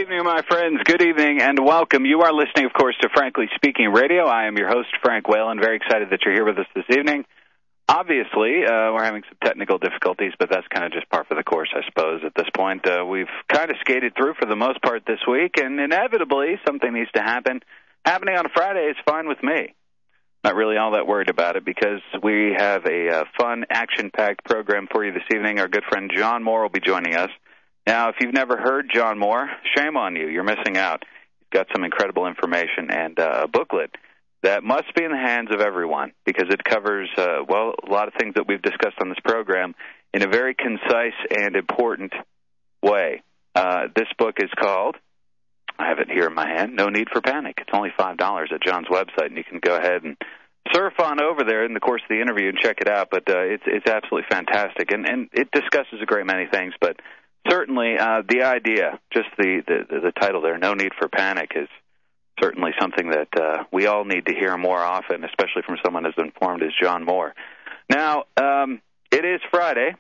evening, my friends. Good evening and welcome. You are listening, of course, to Frankly Speaking Radio. I am your host, Frank Whalen. Very excited that you're here with us this evening. Obviously, we're having some technical difficulties, but that's kind of just par for the course, I suppose, at this point. We've kind of skated through for the most part this week, and inevitably something needs to happen. Happening on a Friday is fine with me. Not really all that worried about it because we have a fun, action-packed program for you this evening. Our good friend John Moore will be joining us. Now, if you've never heard John Moore, shame on you. You're missing out. He's got some incredible information and a booklet that must be in the hands of everyone because it covers, a lot of things that we've discussed on this program in a very concise and important way. This book is called, I have it here in my hand, No Need for Panic. It's only $5 at John's website, and you can go ahead and surf on over there in the course of the interview and check it out. But it's absolutely fantastic, and it discusses a great many things, but certainly, the idea, just the title there, No Need for Panic, is certainly something that we all need to hear more often, especially from someone as informed as John Moore. Now, it is Friday,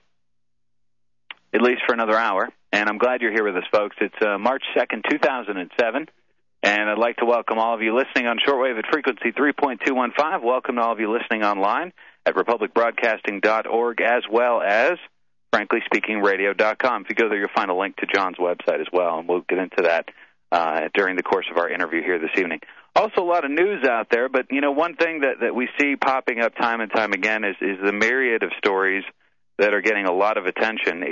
at least for another hour, and I'm glad you're here with us, folks. It's March 2nd, 2007, and I'd like to welcome all of you listening on shortwave at frequency 3.215. Welcome to all of you listening online at republicbroadcasting.org, as well as FranklySpeakingRadio.com. If you go there, you'll find a link to John's website as well, and we'll get into that during the course of our interview here this evening. Also, a lot of news out there, but, you know, one thing that we see popping up time and time again is the myriad of stories that are getting a lot of attention.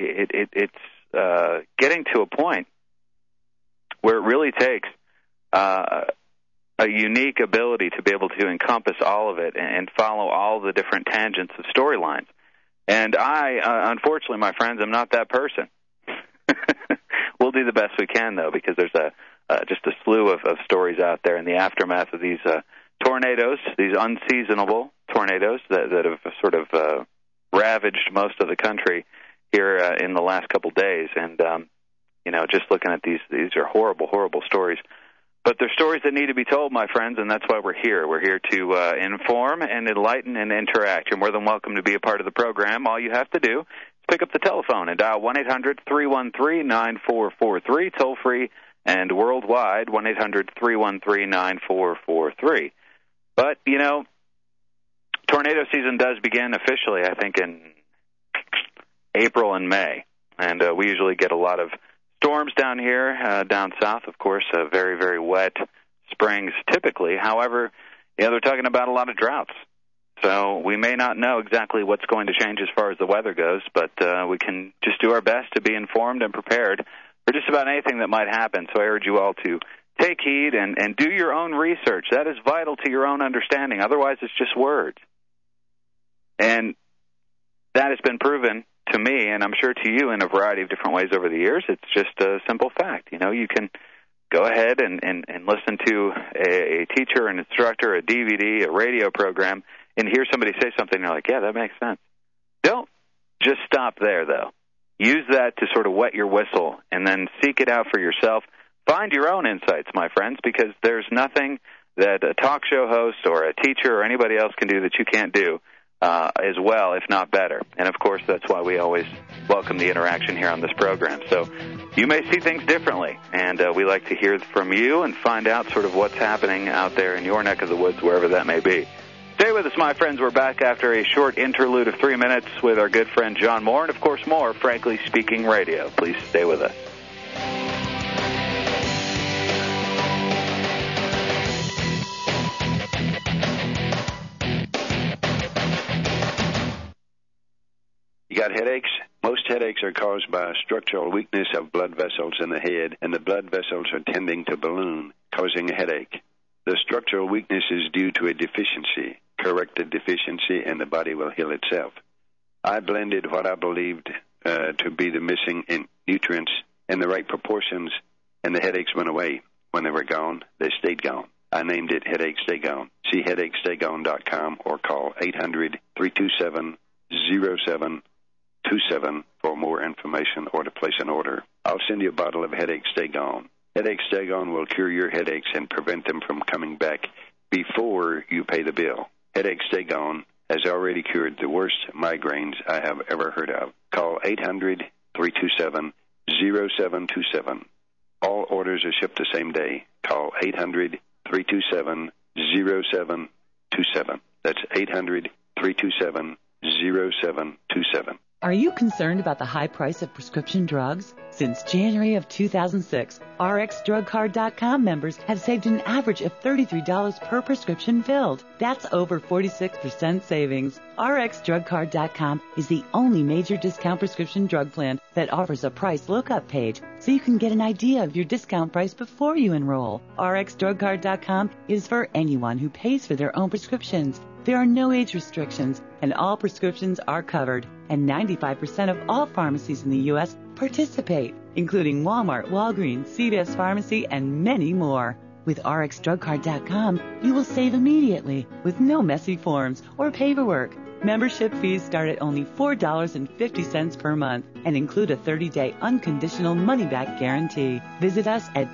It's getting to a point where it really takes a unique ability to be able to encompass all of it and follow all the different tangents of storylines. And I, unfortunately, my friends, am not that person. We'll do the best we can, though, because there's just a slew of stories out there in the aftermath of these tornadoes, these unseasonable tornadoes that have sort of ravaged most of the country here in the last couple days. And, just looking at these are horrible, horrible stories. But they're stories that need to be told, my friends, and that's why we're here. We're here to inform and enlighten and interact. You're more than welcome to be a part of the program. All you have to do is pick up the telephone and dial 1-800-313-9443, toll-free and worldwide, 1-800-313-9443. But, tornado season does begin officially, I think, in April and May. And we usually get a lot of storms down here, down south, of course, very, very wet springs typically. However, they're talking about a lot of droughts. So we may not know exactly what's going to change as far as the weather goes, but we can just do our best to be informed and prepared for just about anything that might happen. So I urge you all to take heed and do your own research. That is vital to your own understanding. Otherwise, it's just words. And that has been proven to me, and I'm sure to you in a variety of different ways over the years. It's just a simple fact. You can go ahead and listen to a teacher, an instructor, a DVD, a radio program, and hear somebody say something, and you're like, yeah, that makes sense. Don't just stop there, though. Use that to sort of wet your whistle and then seek it out for yourself. Find your own insights, my friends, because there's nothing that a talk show host or a teacher or anybody else can do that you can't do as well, if not better. And, of course, that's why we always welcome the interaction here on this program. So you may see things differently, and we like to hear from you and find out sort of what's happening out there in your neck of the woods, wherever that may be. Stay with us, my friends. We're back after a short interlude of 3 minutes with our good friend John Moore, and, of course, more Frankly Speaking Radio. Please stay with us. You got headaches? Most headaches are caused by a structural weakness of blood vessels in the head, and the blood vessels are tending to balloon, causing a headache. The structural weakness is due to a deficiency. Correct the deficiency, and the body will heal itself. I blended what I believed to be the missing nutrients in the right proportions, and the headaches went away. When they were gone, they stayed gone. I named it Headache Stay Gone. See HeadacheStayGone.com or call 800-327-0727 for more information or to place an order. I'll send you a bottle of Headache Stay Gone. Headache Stay Gone will cure your headaches and prevent them from coming back before you pay the bill. Headache Stay Gone has already cured the worst migraines I have ever heard of. Call 800-327-0727. All orders are shipped the same day. Call 800-327-0727. That's 800-327-0727. Are you concerned about the high price of prescription drugs? Since January of 2006, RxDrugCard.com members have saved an average of $33 per prescription filled. That's over 46% savings. RxDrugCard.com is the only major discount prescription drug plan that offers a price lookup page so you can get an idea of your discount price before you enroll. RxDrugCard.com is for anyone who pays for their own prescriptions. There are no age restrictions, and all prescriptions are covered, and 95% of all pharmacies in the U.S. participate, including Walmart, Walgreens, CVS Pharmacy, and many more. With RxDrugCard.com, you will save immediately with no messy forms or paperwork. Membership fees start at only $4.50 per month and include a 30-day unconditional money-back guarantee. Visit us at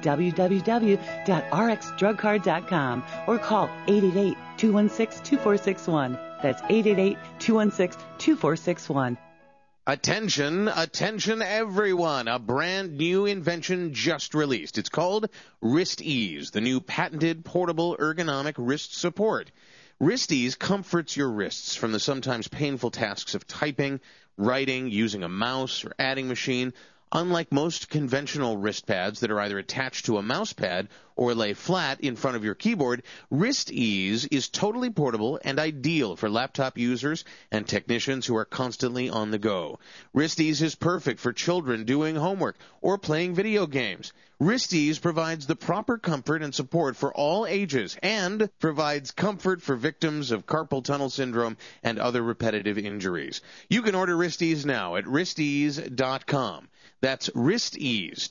www.rxdrugcard.com or call 888-216-2461. That's 888-216-2461. Attention, attention everyone. A brand new invention just released. It's called Wrist Ease, the new patented portable ergonomic wrist support. Wrist Ease comforts your wrists from the sometimes painful tasks of typing, writing, using a mouse, or adding machine. Unlike most conventional wrist pads that are either attached to a mouse pad or lay flat in front of your keyboard, Wrist Ease is totally portable and ideal for laptop users and technicians who are constantly on the go. Wrist Ease is perfect for children doing homework or playing video games. Wrist Ease provides the proper comfort and support for all ages and provides comfort for victims of carpal tunnel syndrome and other repetitive injuries. You can order Wrist Ease now at wristease.com. That's Wrist Ease,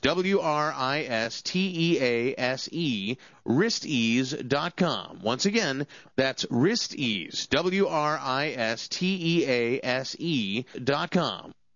WRISTEASE, wristease.com. Once again, that's Wrist Ease, WRISTEASE.com.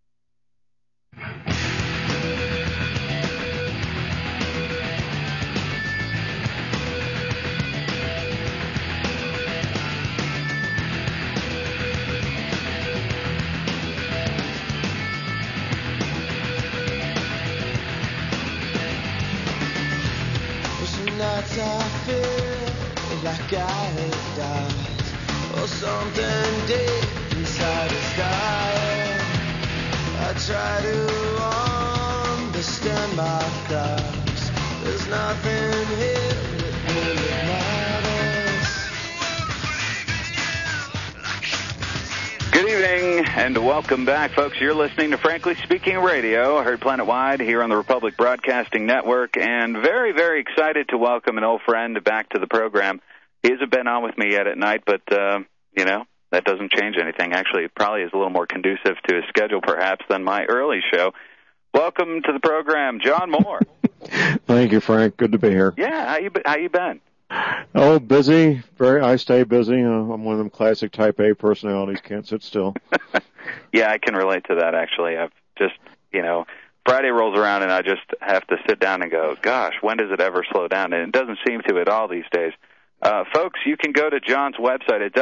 Nights I feel like I had died, or something deep inside is dying. I try to understand my thoughts. There's nothing here that really matters. Good evening and welcome back, folks. You're listening to Frankly Speaking Radio, heard planet-wide here on the Republic Broadcasting Network, and very, very excited to welcome an old friend back to the program. He hasn't been on with me yet at night, but, that doesn't change anything. Actually, it probably is a little more conducive to his schedule, perhaps, than my early show. Welcome to the program, John Moore. Thank you, Frank. Good to be here. Yeah, how you been? Oh, busy. I stay busy. I'm one of them classic Type A personalities. Can't sit still. Yeah, I can relate to that, actually. I've just, Friday rolls around and I just have to sit down and go, gosh, when does it ever slow down? And it doesn't seem to at all these days. Folks, you can go to John's website at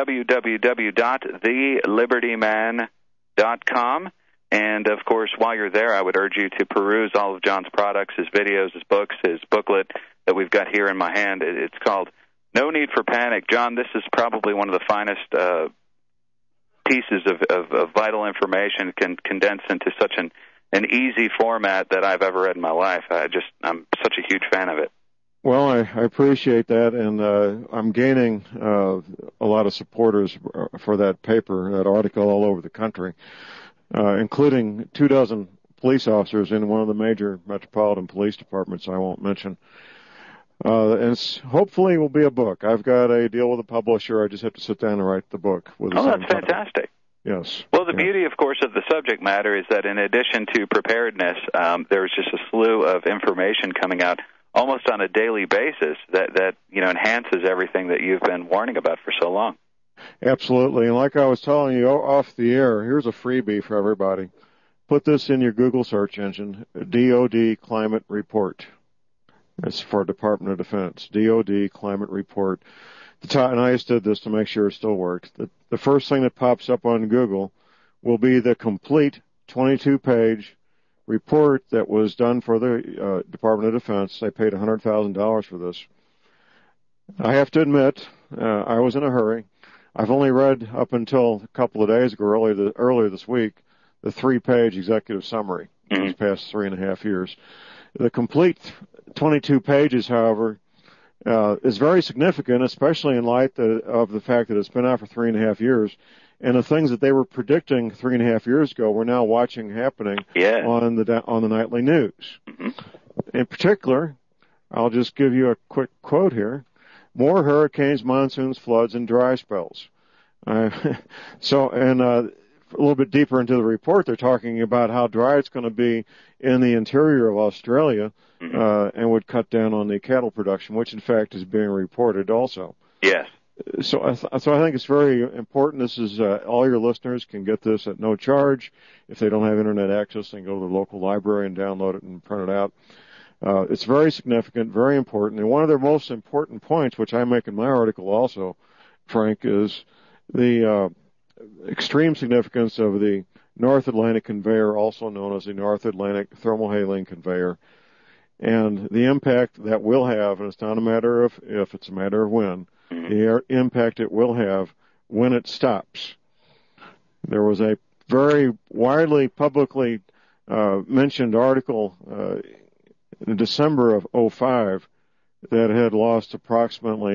www.thelibertyman.com. And, of course, while you're there, I would urge you to peruse all of John's products, his videos, his books, his booklet that we've got here in my hand. It's called No Need for Panic. John, this is probably one of the finest pieces of vital information condensed into such an easy format that I've ever read in my life. I'm such a huge fan of it. Well, I appreciate that, and I'm gaining a lot of supporters for that paper, that article, all over the country, including 24 police officers in one of the major metropolitan police departments I won't mention. And hopefully will be a book. I've got a deal with a publisher. I just have to sit down and write the book. That's fantastic. Yes. Well, the beauty, of course, of the subject matter is that in addition to preparedness, there's just a slew of information coming out almost on a daily basis that enhances everything that you've been warning about for so long. Absolutely. And like I was telling you off the air, here's a freebie for everybody. Put this in your Google search engine, DOD Climate Report. It's for Department of Defense, DOD Climate Report. And I just did this to make sure it still works. The first thing that pops up on Google will be the complete 22-page report that was done for the Department of Defense. They paid $100,000 for this. I have to admit, I was in a hurry. I've only read up until a couple of days ago, earlier this week, the 3-page executive summary these past 3.5 years. The complete 22 pages, however, is very significant, especially in light of the fact that it's been out for 3.5 years. And the things that they were predicting 3.5 years ago, we're now watching happening on the nightly news. In particular, I'll just give you a quick quote here. More hurricanes, monsoons, floods, and dry spells. A little bit deeper into the report, they're talking about how dry it's going to be in the interior of Australia, and would cut down on the cattle production, which in fact is being reported also. Yes. So I think it's very important. This is all your listeners can get this at no charge. If they don't have internet access, they can go to the local library and download it and print it out. It's very significant, very important. And one of their most important points, which I make in my article also, Frank, is the extreme significance of the North Atlantic conveyor, also known as the North Atlantic thermohaline conveyor, and the impact that will have, and it's not a matter of if, it's a matter of when, the impact it will have when it stops. There was a very widely publicly mentioned article in December of 2005 that had lost approximately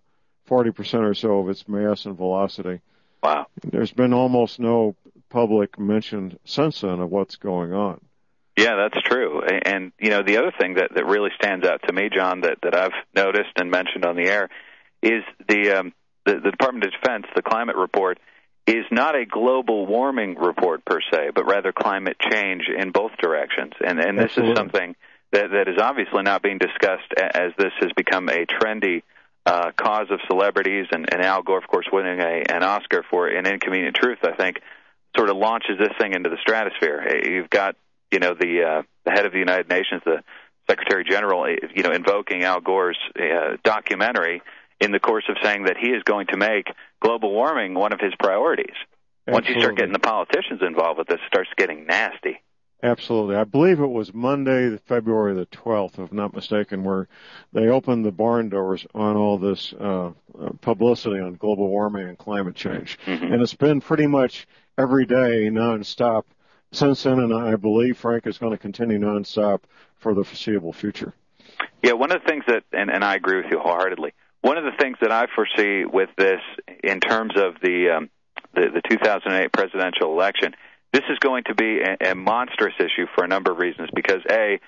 40% or so of its mass and velocity. Wow. There's been almost no public mention since then of what's going on. Yeah, that's true. And, the other thing that really stands out to me, John, that I've noticed and mentioned on the air is the Department of Defense, the climate report, is not a global warming report per se, but rather climate change in both directions. And this is something that is obviously not being discussed as this has become a trendy cause of celebrities, and Al Gore, of course, winning an Oscar for An Inconvenient Truth, I think, sort of launches this thing into the stratosphere. You've got, the head of the United Nations, the Secretary General, invoking Al Gore's documentary in the course of saying that he is going to make global warming one of his priorities. Absolutely. Once you start getting the politicians involved with this, it starts getting nasty. Absolutely. I believe it was Monday, February the 12th, if I'm not mistaken, where they opened the barn doors on all this publicity on global warming and climate change. And it's been pretty much every day nonstop since then, and I believe, Frank, is going to continue nonstop for the foreseeable future. Yeah, one of the things that, and I agree with you wholeheartedly, one of the things that I foresee with this in terms of the 2008 presidential election, this is going to be a monstrous issue for a number of reasons because, the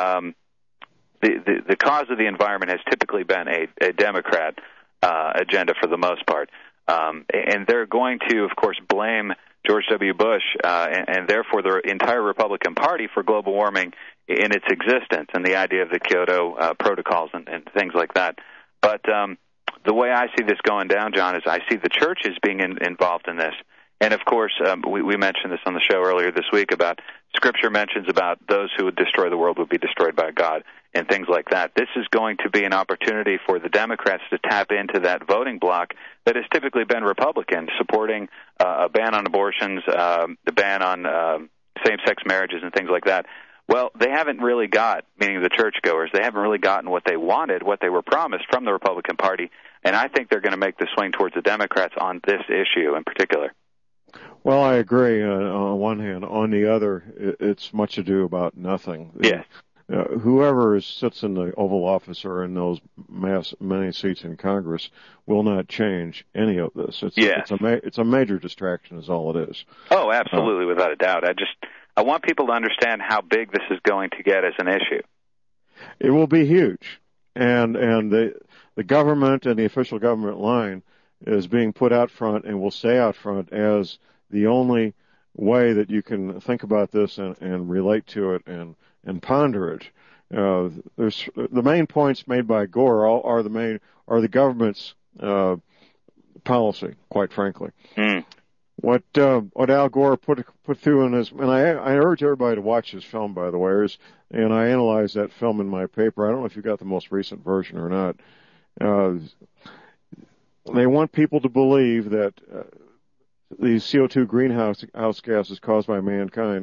cause of the environment has typically been a Democrat agenda for the most part. And they're going to, of course, blame George W. Bush and therefore the entire Republican Party for global warming in its existence and the idea of the Kyoto protocols and things like that. But the way I see this going down, John, is I see the churches being involved in this. And, of course, we mentioned this on the show earlier this week about Scripture mentions about those who would destroy the world would be destroyed by God and things like that. This is going to be an opportunity for the Democrats to tap into that voting bloc that has typically been Republican, supporting a ban on abortions, the ban on same-sex marriages and things like that. Well, they haven't really got, meaning the churchgoers, they haven't really gotten what they wanted, what they were promised from the Republican Party, and I think they're going to make the swing towards the Democrats on this issue in particular. Well, I agree on one hand. On the other, it's much ado about nothing. Yes. Whoever sits in the Oval Office or in those many seats in Congress will not change any of this. It's a major distraction is all it is. Oh, absolutely, without a doubt. I want people to understand how big this is going to get as an issue. It will be huge. And the government and the official government line is being put out front and will stay out front as the only way that you can think about this and relate to it and ponder it. There's the main points made by Gore are the government's policy, quite frankly. What Al Gore put through in his, and I urge everybody to watch this film, by the way, and I analyzed that film in my paper. I don't know if you got the most recent version or not. They want people to believe that these CO2 greenhouse gases caused by mankind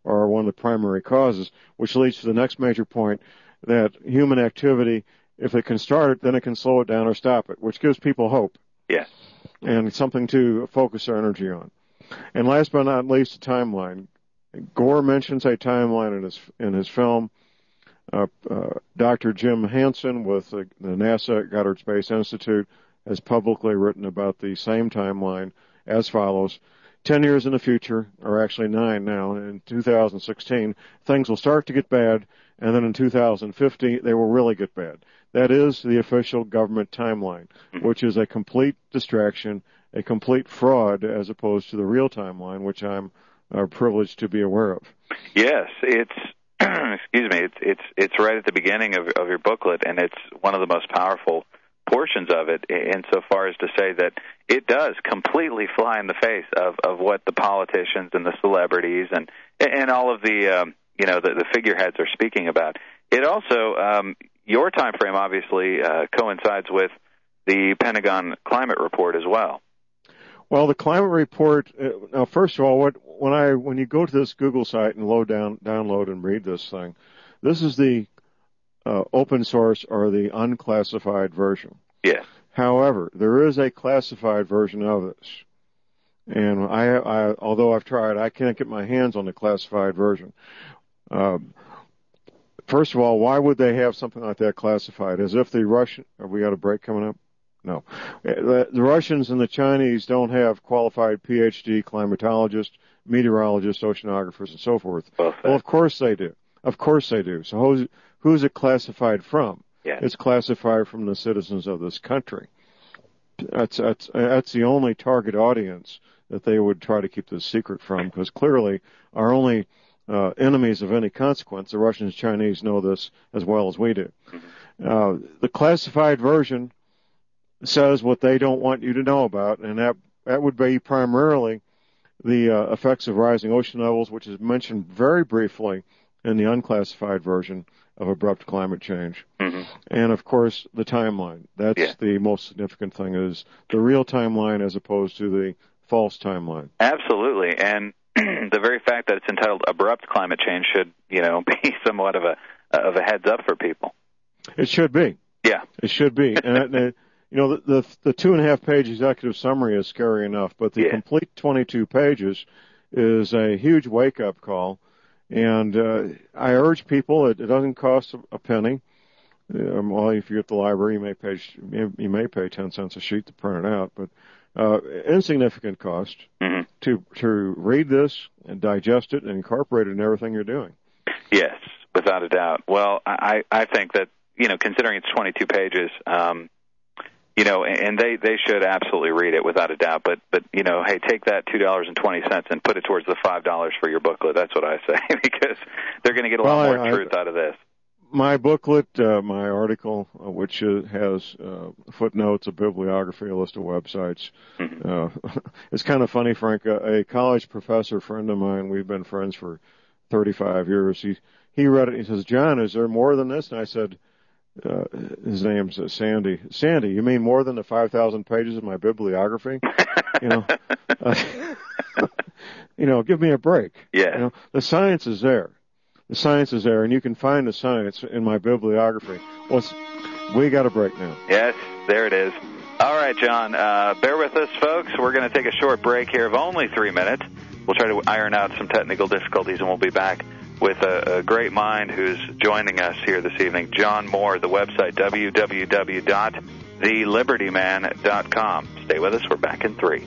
are one of the primary causes, which leads to the next major point, that human activity, if it can start it, then it can slow it down or stop it, which gives people hope. Yes. And something to focus our energy on. And last but not least, the timeline. Gore mentions a timeline in his film. Dr. Jim Hansen with the NASA Goddard Space Institute has publicly written about the same timeline as follows. 10 years in the future, or actually 9 now, in 2016, things will start to get bad, and then in 2050, they will really get bad. That is the official government timeline, which is a complete distraction, a complete fraud, as opposed to the real timeline, which I'm privileged to be aware of. Yes, it's excuse me, it's right at the beginning of your booklet, and it's one of the most powerful portions of it, insofar as to say that it does completely fly in the face of what the politicians and the celebrities and all of the the figureheads are speaking about. It also your time frame obviously coincides with the Pentagon climate report as well. Well, the climate report. Now, first of all, when you go to this Google site and download and read this thing, this is the open source or the unclassified version. Yes. However, there is a classified version of this, and I although I've tried, I can't get my hands on the classified version. First of all, why would they have something like that classified? As if the Russian... Have we got a break coming up? No. The Russians and the Chinese don't have qualified PhD climatologists, meteorologists, oceanographers, and so forth. Well, of course they do. Of course they do. So who's it classified from? Yeah. It's classified from the citizens of this country. That's the only target audience that they would try to keep this secret from, because clearly our only enemies of any consequence, the Russians and Chinese, know this as well as we do. Mm-hmm. The classified version says what they don't want you to know about, and that would be primarily the effects of rising ocean levels, which is mentioned very briefly in the unclassified version of abrupt climate change. Mm-hmm. And, of course, the timeline. That's the most significant thing, is the real timeline as opposed to the false timeline. Absolutely. And the very fact that it's entitled abrupt climate change should, be somewhat of a heads up for people. It should be. Yeah. It should be. And the 2.5 page executive summary is scary enough, but the complete 22 pages is a huge wake up call. And I urge people, it doesn't cost a penny. Well, if you're at the library, you may pay 10 cents a sheet to print it out, but insignificant cost to read this and digest it and incorporate it in everything you're doing. Yes, without a doubt. Well, I think that, considering it's 22 pages, and they should absolutely read it without a doubt. But hey, take that $2.20 and put it towards the $5 for your booklet. That's what I say, because they're going to get a lot more truth out of this. My booklet, my article, which has footnotes, a bibliography, a list of websites. It's kind of funny, Frank. A college professor friend of mine, we've been friends for 35 years. He read it. He says, "John, is there more than this?" And I said, his name's Sandy. Sandy, you mean more than the 5,000 pages of my bibliography? Give me a break. Yeah. The science is there. The science is there, and you can find the science in my bibliography. We got a break now. Yes, there it is. All right, John, bear with us, folks. We're going to take a short break here of only 3 minutes. We'll try to iron out some technical difficulties, and we'll be back with a great mind who's joining us here this evening, John Moore, the website, www.thelibertyman.com. Stay with us. We're back in 3.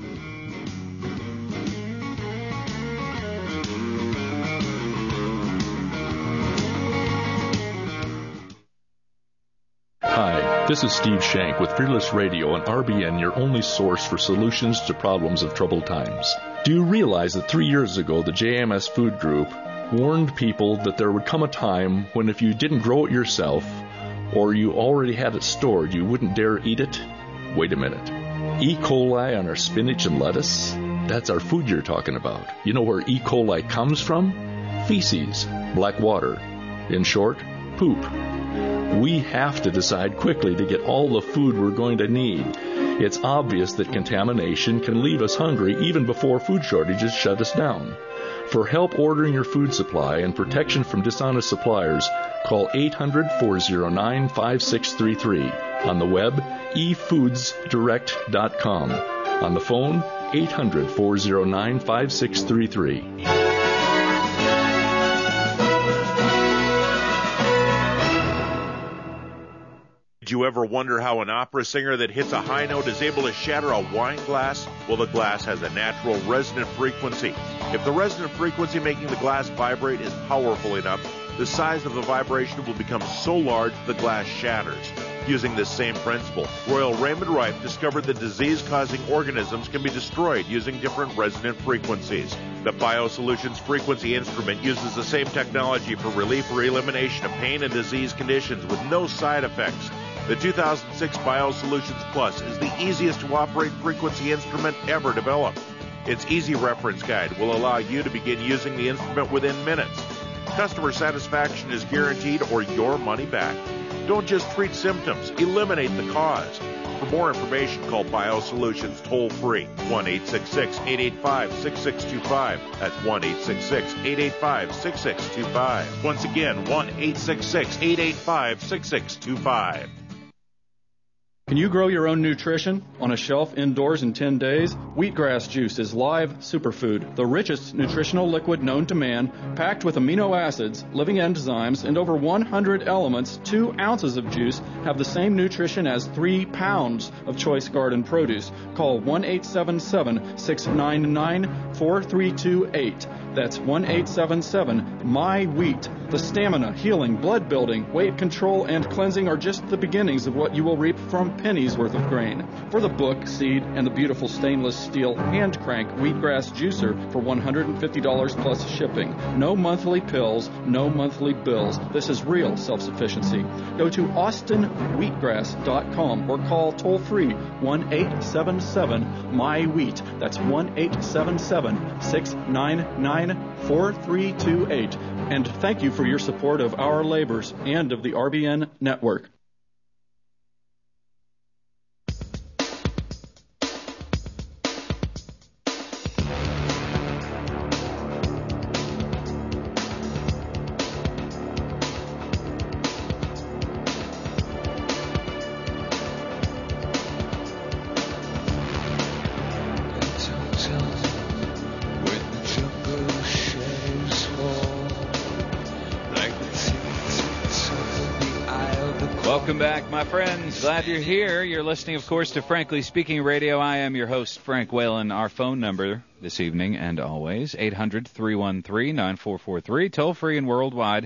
Hi, this is Steve Shank with Fearless Radio and RBN, your only source for solutions to problems of troubled times. Do you realize that 3 years ago, the JMS Food Group warned people that there would come a time when if you didn't grow it yourself or you already had it stored, you wouldn't dare eat it? Wait a minute. E. coli on our spinach and lettuce? That's our food you're talking about. You know where E. coli comes from? Feces, black water. In short, poop. We have to decide quickly to get all the food we're going to need. It's obvious that contamination can leave us hungry even before food shortages shut us down. For help ordering your food supply and protection from dishonest suppliers, call 800-409-5633. On the web, efoodsdirect.com. On the phone, 800-409-5633. Did you ever wonder how an opera singer that hits a high note is able to shatter a wine glass? Well, the glass has a natural resonant frequency. If the resonant frequency making the glass vibrate is powerful enough, the size of the vibration will become so large the glass shatters. Using this same principle, Royal Raymond Rife discovered that disease-causing organisms can be destroyed using different resonant frequencies. The BioSolutions frequency instrument uses the same technology for relief or elimination of pain and disease conditions with no side effects. The 2006 BioSolutions Plus is the easiest to operate frequency instrument ever developed. Its easy reference guide will allow you to begin using the instrument within minutes. Customer satisfaction is guaranteed or your money back. Don't just treat symptoms, eliminate the cause. For more information, call BioSolutions toll-free, 1-866-885-6625. That's 1-866-885-6625. Once again, 1-866-885-6625. Can you grow your own nutrition on a shelf indoors in 10 days? Wheatgrass juice is live superfood, the richest nutritional liquid known to man, packed with amino acids, living enzymes, and over 100 elements. 2 ounces of juice have the same nutrition as 3 pounds of choice garden produce. Call 1-877-699-4328. That's 1-877-MY-WHEAT. The stamina, healing, blood building, weight control, and cleansing are just the beginnings of what you will reap from pennies worth of grain. For the book, seed, and the beautiful stainless steel hand crank wheatgrass juicer for $150 plus shipping. No monthly pills, no monthly bills. This is real self-sufficiency. Go to austinwheatgrass.com or call toll-free 1-877-MY-WHEAT. That's 1-877-699-4328. And thank you for your support of our labors and of the RBN network. Welcome back, my friends. Glad you're here. You're listening, of course, to Frankly Speaking Radio. I am your host, Frank Whalen. Our phone number this evening and always, 800-313-9443. Toll-free and worldwide,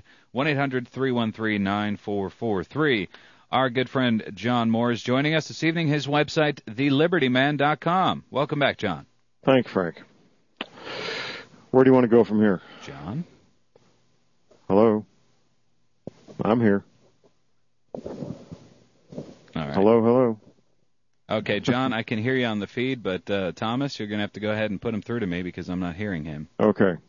1-800-313-9443. Our good friend John Moore is joining us this evening. His website, thelibertyman.com. Welcome back, John. Thanks, Frank. Where do you want to go from here? John? Hello? I'm here. All right. Hello. Okay, John, I can hear you on the feed, but Thomas, you're going to have to go ahead and put him through to me because I'm not hearing him. Okay.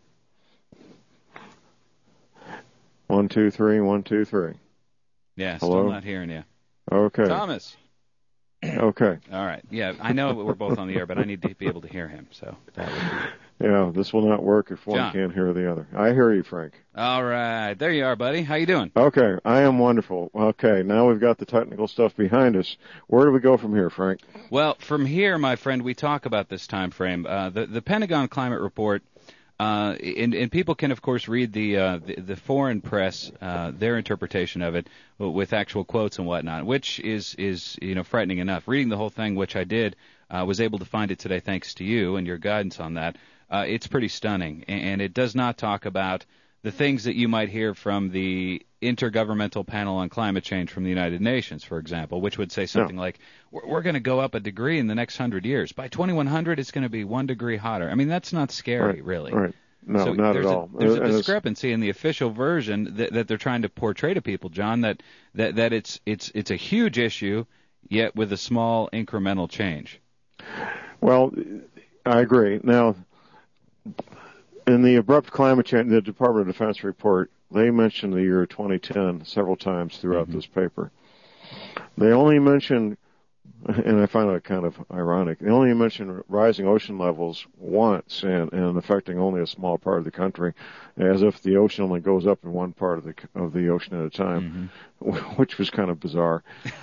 1, 2, 3, 1, 2, 3. Yeah, Hello? still not hearing you. Okay. Thomas. Okay. All right. Yeah, I know we're both on the air, but I need to be able to hear him. So that would be... Yeah, this will not work if one John. can't hear the other. I hear you, Frank. All right. There you are, buddy. How you doing? Okay, I am wonderful. Okay, now we've got the technical stuff behind us. Where do we go from here, Frank? Well, from here, my friend, we talk about this time frame. The Pentagon Climate Report, and people can, of course, read the foreign press, their interpretation of it with actual quotes and whatnot, which is frightening enough. Reading the whole thing, which I did, was able to find it today thanks to you and your guidance on that. It's pretty stunning, and it does not talk about the things that you might hear from the Intergovernmental Panel on Climate Change from the United Nations, for example, which would say something like, we're going to go up a degree in the next 100 years. By 2100, it's going to be 1 degree hotter. I mean, that's not scary, really. Right. No, so not at all. There's a discrepancy in the official version that they're trying to portray to people, John, that it's a huge issue, yet with a small incremental change. Well, I agree. Now, in the abrupt climate change, the Department of Defense report, they mention the year 2010 several times throughout this paper. They only mention and I find that kind of ironic. They only mention rising ocean levels once and affecting only a small part of the country, as if the ocean only goes up in one part of the ocean at a time, which was kind of bizarre.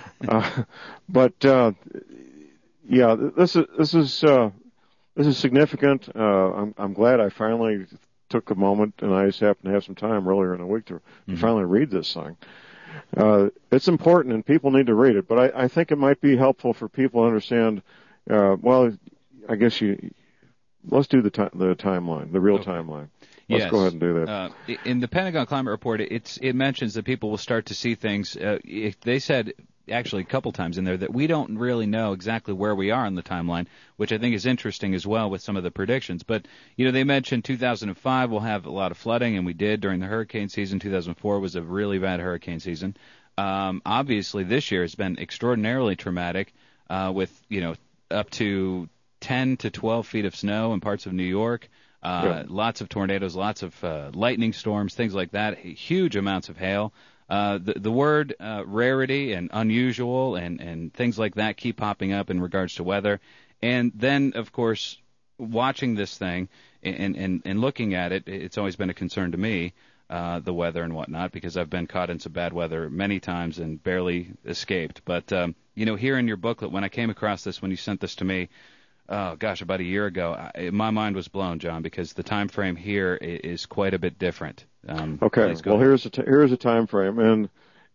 Yeah, this is significant. I'm glad I finally took a moment, and I just happened to have some time earlier in the week to finally read this thing. It's important, and people need to read it. But I think it might be helpful for people to understand. I guess let's do the timeline, the real timeline. Let's go ahead and do that. In the Pentagon Climate Report, it mentions that people will start to see things. They said actually a couple times in there that we don't really know exactly where we are on the timeline, which I think is interesting as well with some of the predictions. But, they mentioned 2005 will have a lot of flooding, and we did during the hurricane season. 2004 was a really bad hurricane season. Obviously, this year has been extraordinarily traumatic with, up to 10 to 12 feet of snow in parts of New York. Lots of tornadoes, lots of lightning storms, things like that, huge amounts of hail. The word rarity and unusual and things like that keep popping up in regards to weather. And then, of course, watching this thing and looking at it, it's always been a concern to me, the weather and whatnot, because I've been caught in some bad weather many times and barely escaped. But, here in your booklet, when I came across this, when you sent this to me, about a year ago, my mind was blown, John, because the time frame here is quite a bit different. Okay, well, here's a time frame. And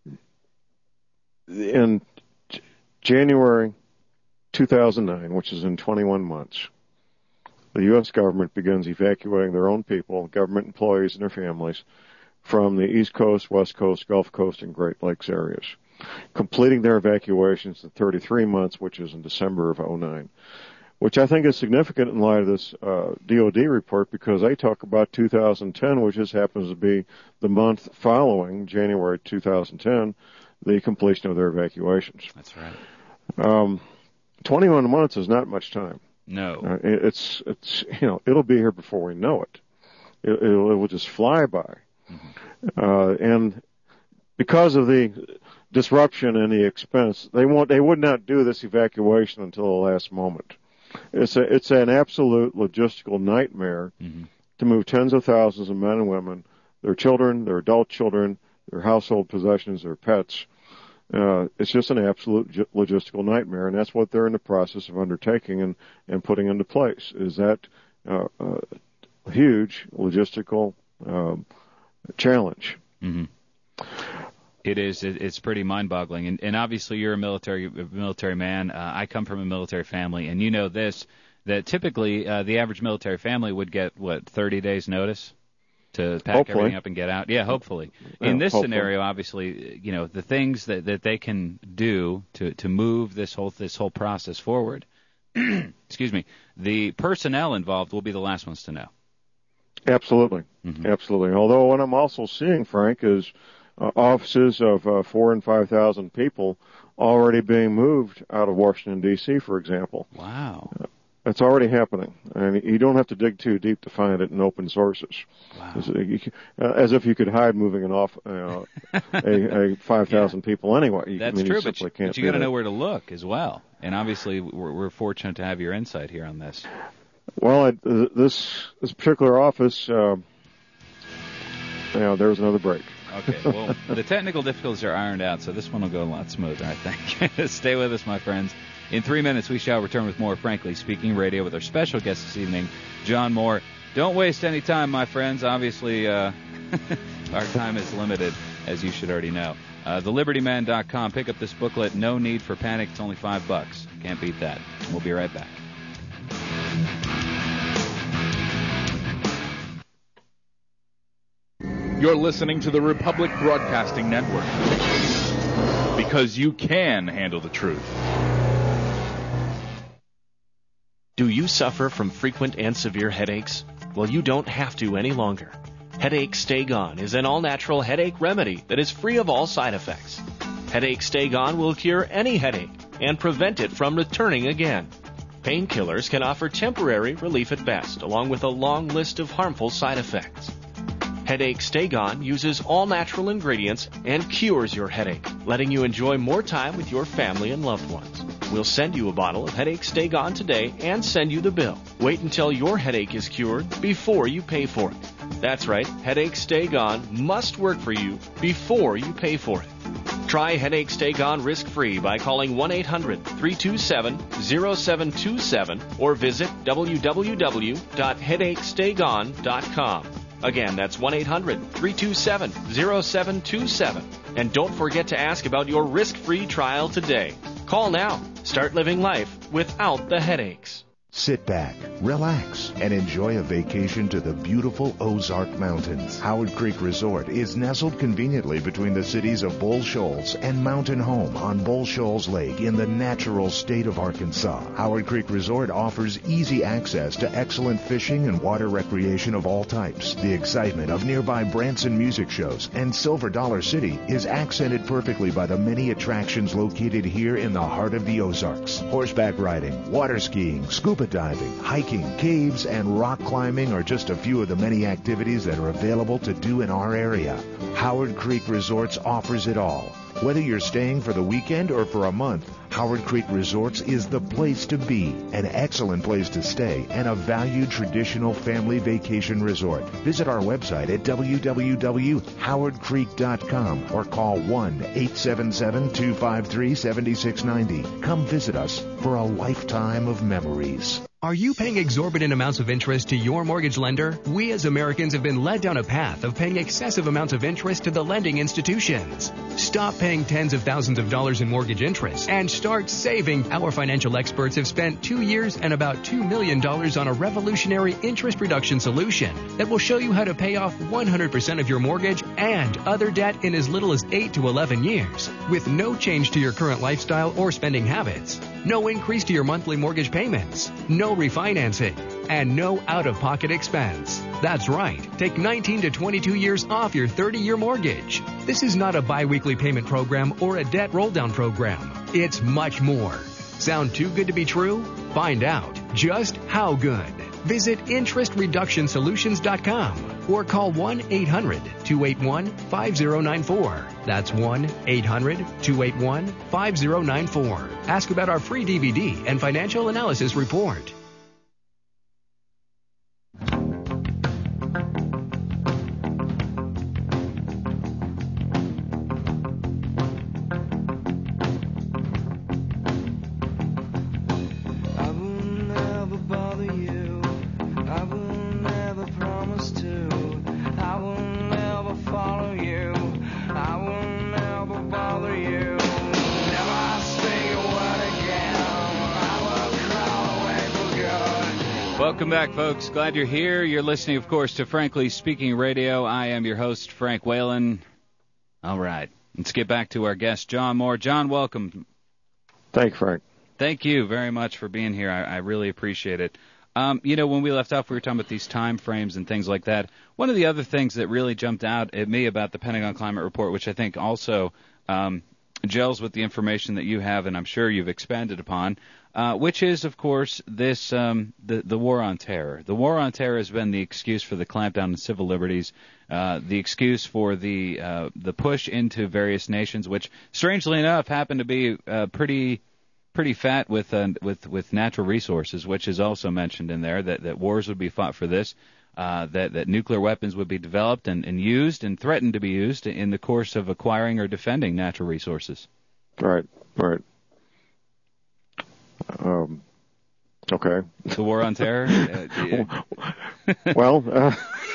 in January 2009, which is in 21 months, the U.S. government begins evacuating their own people, government employees and their families, from the East Coast, West Coast, Gulf Coast, and Great Lakes areas, completing their evacuations in 33 months, which is in December of 2009. Which I think is significant in light of this DOD report, because they talk about 2010, which just happens to be the month following January 2010, the completion of their evacuations. That's right. 21 months is not much time. No. It's it'll be here before we know it. It will just fly by. And because of the disruption and the expense, they would not do this evacuation until the last moment. It's an absolute logistical nightmare to move tens of thousands of men and women, their children, their adult children, their household possessions, their pets. It's just an absolute logistical nightmare, and that's what they're in the process of undertaking and putting into place. Is that a huge logistical challenge? It is. It's pretty mind-boggling, and obviously you're a military man. I come from a military family, and you know this, that typically the average military family would get 30 days notice to pack everything up and get out. Yeah, hopefully. In this scenario, obviously, the things that they can do to move this whole process forward. Excuse me. The personnel involved will be the last ones to know. Absolutely, absolutely. Although what I'm also seeing, Frank, is offices of 4,000 and 5,000 people already being moved out of Washington, D.C., for example. Wow. It's already happening. And you don't have to dig too deep to find it in open sources. Wow. As if you could hide moving it off a 5,000 people anyway. That's true, but you got to know where to look as well. And obviously we're fortunate to have your insight here on this. Well, this particular office, there was another break. Okay, well, the technical difficulties are ironed out, so this one will go a lot smoother, I think. Stay with us, my friends. In 3 minutes, we shall return with more Frankly Speaking Radio with our special guest this evening, John Moore. Don't waste any time, my friends. Obviously, our time is limited, as you should already know. TheLibertyMan.com. Pick up this booklet, No Need for Panic. It's only $5. Can't beat that. We'll be right back. You're listening to the Republic Broadcasting Network, because you can handle the truth. Do you suffer from frequent and severe headaches? Well, you don't have to any longer. Headache Stay Gone is an all-natural headache remedy that is free of all side effects. Headache Stay Gone will cure any headache and prevent it from returning again. Painkillers can offer temporary relief at best, along with a long list of harmful side effects. Headache Stay Gone uses all natural ingredients and cures your headache, letting you enjoy more time with your family and loved ones. We'll send you a bottle of Headache Stay Gone today and send you the bill. Wait until your headache is cured before you pay for it. That's right, Headache Stay Gone must work for you before you pay for it. Try Headache Stay Gone risk-free by calling 1-800-327-0727 or visit www.headachestaygone.com. Again, that's 1-800-327-0727. And don't forget to ask about your risk-free trial today. Call now. Start living life without the headaches. Sit back, relax, and enjoy a vacation to the beautiful Ozark Mountains. Howard Creek Resort is nestled conveniently between the cities of Bull Shoals and Mountain Home on Bull Shoals Lake in the natural state of Arkansas. Howard Creek Resort offers easy access to excellent fishing and water recreation of all types. The excitement of nearby Branson music shows and Silver Dollar City is accented perfectly by the many attractions located here in the heart of the Ozarks. Horseback riding, water skiing, scuba diving, hiking, caves, and rock climbing are just a few of the many activities that are available to do in our area. Howard Creek Resorts offers it all. Whether you're staying for the weekend or for a month, Howard Creek Resorts is the place to be, an excellent place to stay, and a valued traditional family vacation resort. Visit our website at www.howardcreek.com or call 1-877-253-7690. Come visit us for a lifetime of memories. Are you paying exorbitant amounts of interest to your mortgage lender? We as Americans have been led down a path of paying excessive amounts of interest to the lending institutions. Stop paying tens of thousands of dollars in mortgage interest and start saving. Our financial experts have spent 2 years and about $2 million on a revolutionary interest reduction solution that will show you how to pay off 100% of your mortgage and other debt in as little as 8 to 11 years with no change to your current lifestyle or spending habits. No increase to your monthly mortgage payments, no refinancing, and no out-of-pocket expense. That's right. Take 19 to 22 years off your 30-year mortgage. This is not a bi-weekly payment program or a debt roll-down program. It's much more. Sound too good to be true? Find out just how good. Visit interestreductionsolutions.com or call 1-800-281-5094. That's 1-800-281-5094. Ask about our free DVD and financial analysis report. Welcome back, folks. Glad you're here. You're listening, of course, to Frankly Speaking Radio. I am your host, Frank Whalen. All right. Let's get back to our guest, John Moore. John, welcome. Thank you, Frank. Thank you very much for being here. I really appreciate it. When we left off, we were talking about these time frames and things like that. One of the other things that really jumped out at me about the Pentagon Climate Report, which I think also gels with the information that you have and I'm sure you've expanded upon, which is, of course, this the war on terror. The war on terror has been the excuse for the clampdown on civil liberties, the excuse for the push into various nations, which, strangely enough, happen to be pretty fat with natural resources, which is also mentioned in there, that wars would be fought for this, that nuclear weapons would be developed and used and threatened to be used in the course of acquiring or defending natural resources. Right. Okay. The war on terror? Well,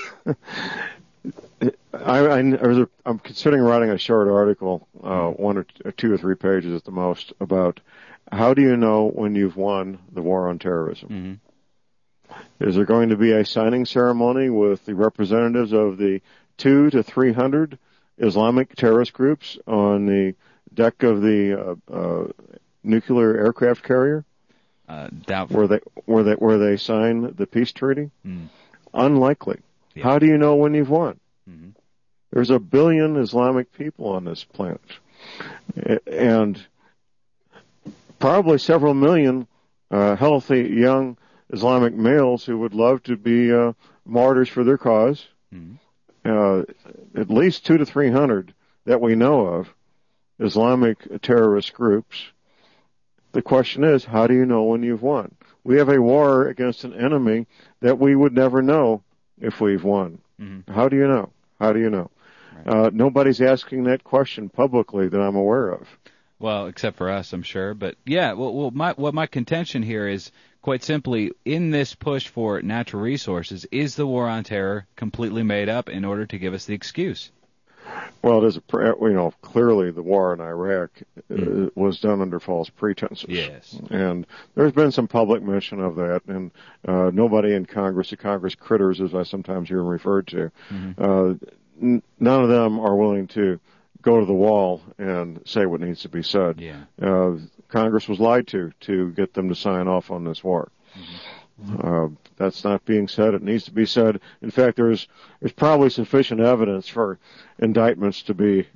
I'm considering writing a short article, 1 or 2 or 3 pages at the most, about how do you know when you've won the war on terrorism? Mm-hmm. Is there going to be a signing ceremony with the representatives of the 200 to 300 Islamic terrorist groups on the deck of the nuclear aircraft carrier? Doubtful. Where they sign the peace treaty? Mm. Unlikely. Yeah. How do you know when you've won? Mm-hmm. There's 1 billion Islamic people on this planet, and probably several million healthy young Islamic males who would love to be martyrs for their cause. Mm-hmm. At least 200 to 300 that we know of, Islamic terrorist groups the question is, how do you know when you've won? We have a war against an enemy that we would never know if we've won. Mm-hmm. How do you know? How do you know? Right. Nobody's asking that question publicly that I'm aware of. Well, except for us, I'm sure. But yeah, my contention here is quite simply, in this push for natural resources, is the war on terror completely made up in order to give us the excuse? Well, it is clearly the war in Iraq was done under false pretenses. Yes. And there's been some public mention of that, and nobody in Congress, the Congress critters, as I sometimes hear them referred to, none of them are willing to go to the wall and say what needs to be said. Yeah. Congress was lied to get them to sign off on this war. That's not being said. It needs to be said. In fact, there's probably sufficient evidence for indictments to be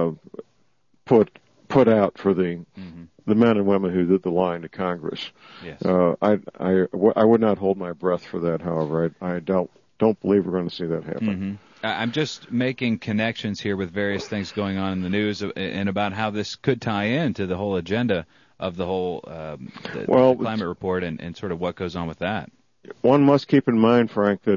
put out for the men and women who did the lying to Congress. Yes. I would not hold my breath for that. However, I don't believe we're going to see that happen. I'm just making connections here with various things going on in the news and about how this could tie into the whole agenda of the whole the climate report and sort of what goes on with that. One must keep in mind, Frank, that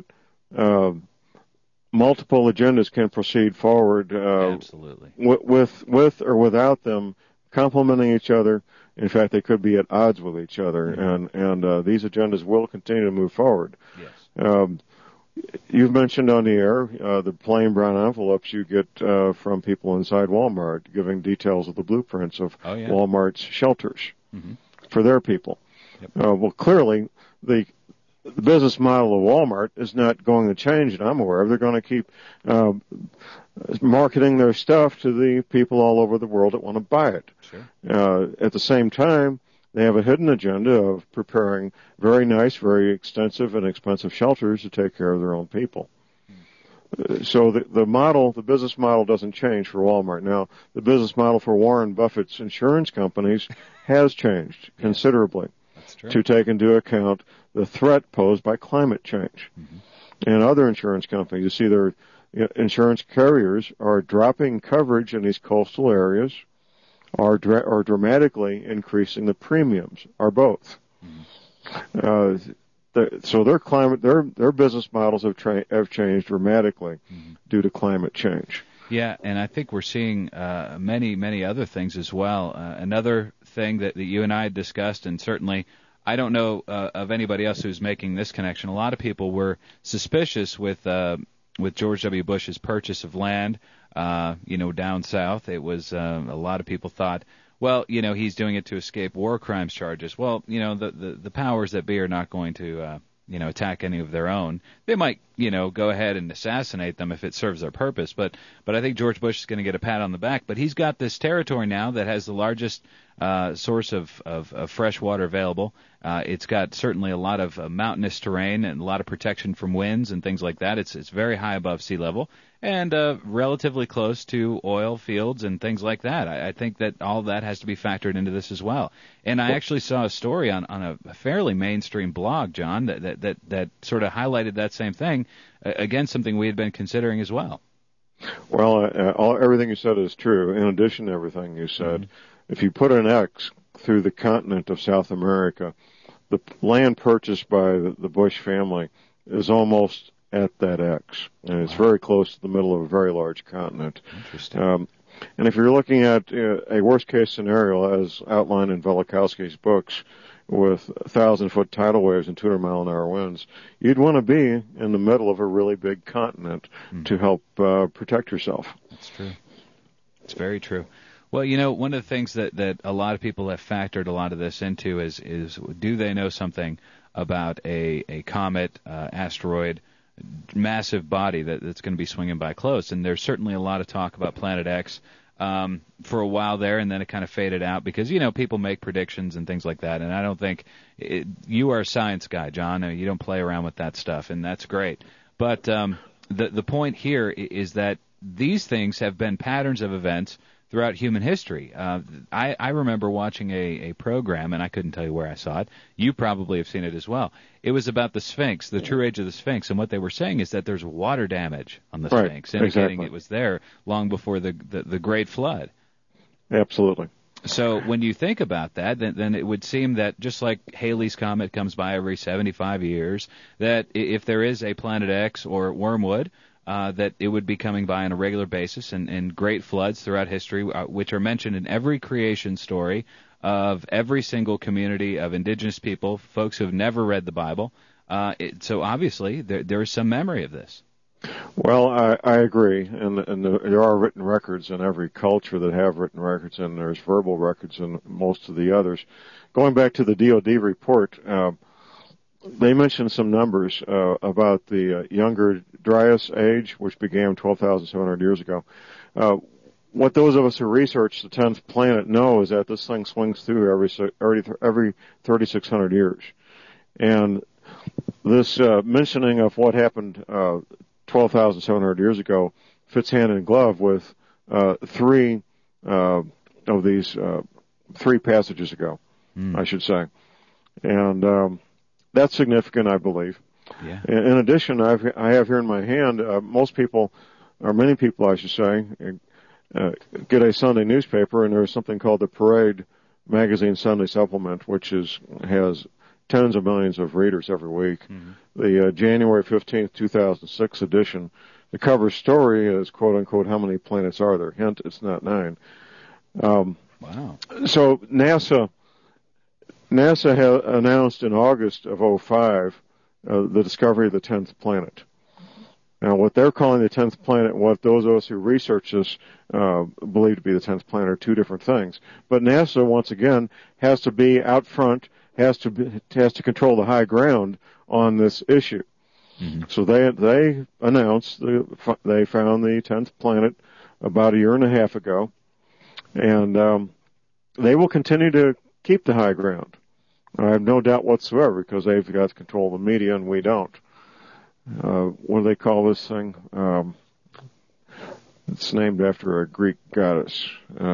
multiple agendas can proceed forward. Absolutely. With or without them complementing each other. In fact, they could be at odds with each other, and these agendas will continue to move forward. Yes. You've mentioned on the air the plain brown envelopes you get from people inside Walmart giving details of the blueprints of Walmart's shelters for their people. Yep. Well, clearly, the business model of Walmart is not going to change that I'm aware of. They're going to keep marketing their stuff to the people all over the world that want to buy it. Sure. At the same time, they have a hidden agenda of preparing very nice, very extensive and expensive shelters to take care of their own people. So the business model doesn't change for Walmart. Now, the business model for Warren Buffett's insurance companies has changed considerably to take into account the threat posed by climate change. And other insurance companies, you see their insurance carriers are dropping coverage in these coastal areas, are dramatically increasing the premiums, or both. So their business models have changed dramatically due to climate change. Yeah, and I think we're seeing many other things as well. Another thing that you and I had discussed, and certainly I don't know of anybody else who's making this connection. A lot of people were suspicious with George W. Bush's purchase of land. Down south, it was a lot of people thought, well, he's doing it to escape war crimes charges. Well, the powers that be are not going to, attack any of their own. They might, go ahead and assassinate them if it serves their purpose. But I think George Bush is going to get a pat on the back. But he's got this territory now that has the largest source of fresh water available. It's got certainly a lot of mountainous terrain and a lot of protection from winds and things like that. It's very high above sea level and relatively close to oil fields and things like that. I think that all that has to be factored into this as well. And I actually saw a story on a fairly mainstream blog, John, that sort of highlighted that same thing. Again, something we had been considering as well. Well, everything you said is true. In addition to everything you said, if you put an X through the continent of South America, the land purchased by the Bush family is almost at that X, and it's very close to the middle of a very large continent. Interesting. And if you're looking at a worst-case scenario, as outlined in Velikovsky's books, with 1,000-foot tidal waves and 200-mile-an-hour winds, you'd want to be in the middle of a really big continent to help protect yourself. That's true. It's very true. Well, one of the things that a lot of people have factored a lot of this into is do they know something about a comet, asteroid, massive body that's going to be swinging by close? And there's certainly a lot of talk about Planet X for a while there, and then it kind of faded out because, people make predictions and things like that. And I don't think you are a science guy, John. You don't play around with that stuff, and that's great. But the point here is that these things have been patterns of events throughout human history. I remember watching a program, and I couldn't tell you where I saw it. You probably have seen it as well. It was about the Sphinx, the true age of the Sphinx, and what they were saying is that there's water damage on the Sphinx, indicating it was there long before the Great Flood. Absolutely. So when you think about that, then it would seem that just like Halley's Comet comes by every 75 years, that if there is a Planet X or Wormwood, that it would be coming by on a regular basis, and great floods throughout history, which are mentioned in every creation story of every single community of indigenous people, folks who have never read the Bible. So obviously there is some memory of this. Well, I agree, and there are written records in every culture that have written records, and there's verbal records in most of the others. Going back to the DoD report, they mentioned some numbers about the Younger Dryas age, which began 12,700 years ago. What those of us who research the 10th planet know is that this thing swings through every 3,600 years. And this mentioning of what happened 12,700 years ago fits hand in glove with three of these three passages ago, I should say. And that's significant, I believe. Yeah. In addition, I have here in my hand, most people, or many people I should say, get a Sunday newspaper, and there's something called the Parade Magazine Sunday Supplement, which has tens of millions of readers every week. Mm-hmm. The January 15th, 2006 edition, the cover story is, quote-unquote, how many planets are there? Hint, it's not 9. Wow. So NASA had announced in August of 2005 the discovery of the 10th planet. Now, what they're calling the 10th planet, what those of us who research this believe to be the 10th planet, are two different things. But NASA, once again, has to be out front, has to control the high ground on this issue. Mm-hmm. So they announced they found the 10th planet about a year and a half ago, and they will continue to keep the high ground. I have no doubt whatsoever, because they've got control of the media and we don't. What do they call this thing? It's named after a Greek goddess.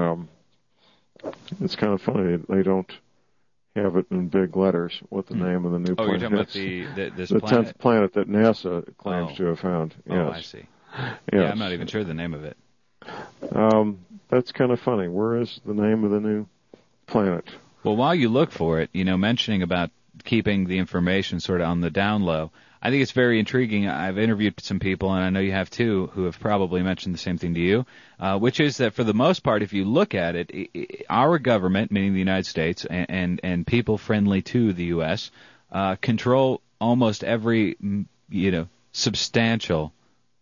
It's kind of funny they don't have it in big letters what the name of the new planet is. You're talking about this the planet? 10th planet that NASA claims to have found. Yes. Oh, I see. Yes. Yeah, I'm not even sure the name of it. That's kind of funny. Where is the name of the new planet? Well, while you look for it, mentioning about keeping the information sort of on the down low, I think it's very intriguing. I've interviewed some people, and I know you have too, who have probably mentioned the same thing to you, which is that for the most part, if you look at it, our government, meaning the United States, and people friendly to the U.S., control almost every, substantial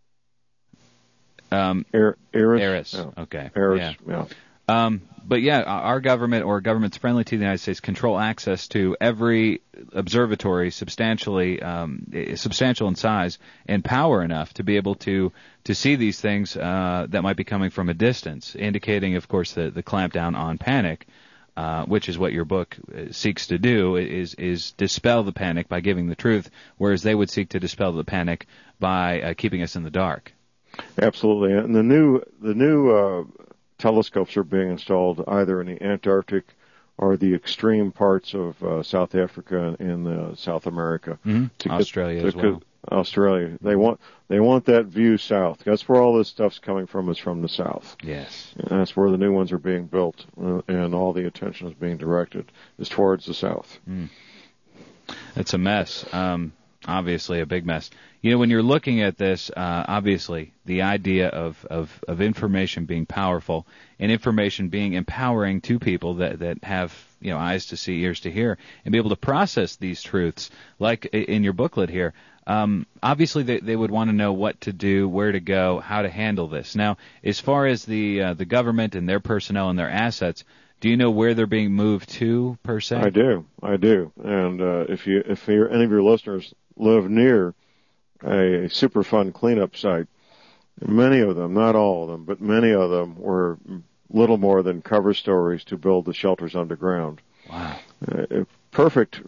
Eris. Okay. Eris, yeah. But yeah, our government or governments friendly to the United States control access to every observatory substantial in size and power enough to be able to see these things that might be coming from a distance, indicating, of course, the clampdown on panic, which is what your book seeks to do, is dispel the panic by giving the truth, whereas they would seek to dispel the panic by keeping us in the dark. Absolutely, and the new telescopes are being installed either in the Antarctic or the extreme parts of South Africa and South America. Mm-hmm. Australia as well. Australia. They want that view south. That's where all this stuff's coming from, is from the south. Yes. And that's where the new ones are being built, and all the attention is being directed is towards the south. It's a mess. Obviously a big mess. When you're looking at this, obviously the idea of information being powerful and information being empowering to people that have eyes to see, ears to hear, and be able to process these truths, like in your booklet here. Obviously they would want to know what to do, where to go, how to handle this. Now, as far as the government and their personnel and their assets, do you know where they're being moved to, per se? I do. And if any of your listeners live near a Superfund cleanup site, many of them, not all of them, but many of them were little more than cover stories to build the shelters underground. Wow. Perfect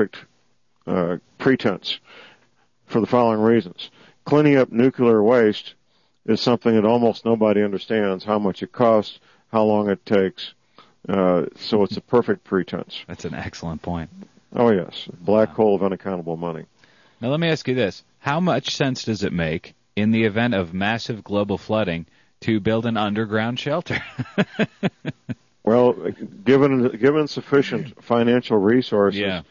pretense for the following reasons. Cleaning up nuclear waste is something that almost nobody understands, how much it costs, how long it takes. So it's a perfect pretense. That's an excellent point. Oh, yes. Black hole of unaccountable money. Now, let me ask you this. How much sense does it make, in the event of massive global flooding, to build an underground shelter? Well, given sufficient financial resources,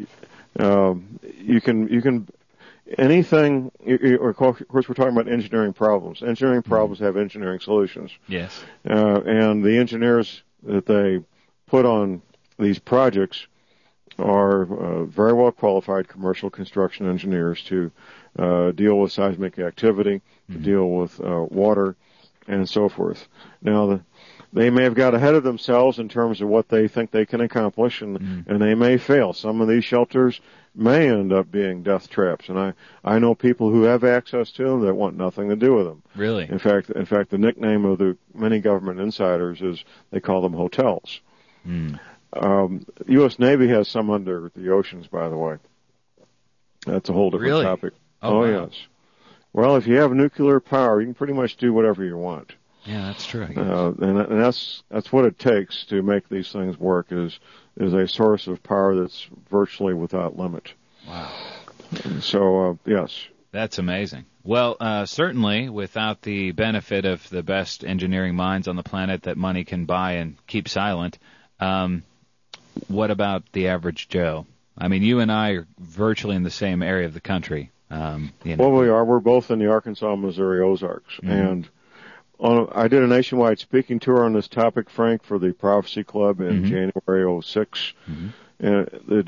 you can anything. Of course, we're talking about engineering problems. Engineering problems have engineering solutions. Yes. And the engineers that they put on these projects are very well qualified commercial construction engineers to deal with seismic activity, to deal with water, and so forth. Now, they may have got ahead of themselves in terms of what they think they can accomplish, and they may fail. Some of these shelters may end up being death traps, and I know people who have access to them that want nothing to do with them. Really? In fact, the nickname of the many government insiders is they call them hotels. U.S. Navy has some under the oceans, by the way. That's a whole different topic. Oh, wow. Yes. Well, if you have nuclear power, you can pretty much do whatever you want. Yeah, that's true. And that's what it takes to make these things work is a source of power that's virtually without limit. Wow. So, yes. That's amazing. Well, certainly without the benefit of the best engineering minds on the planet that money can buy and keep silent, what about the average Joe? I mean, you and I are virtually in the same area of the country. Well, we are. We're both in the Arkansas, Missouri Ozarks. And I did a nationwide speaking tour on this topic, Frank, for the Prophecy Club in January '06. The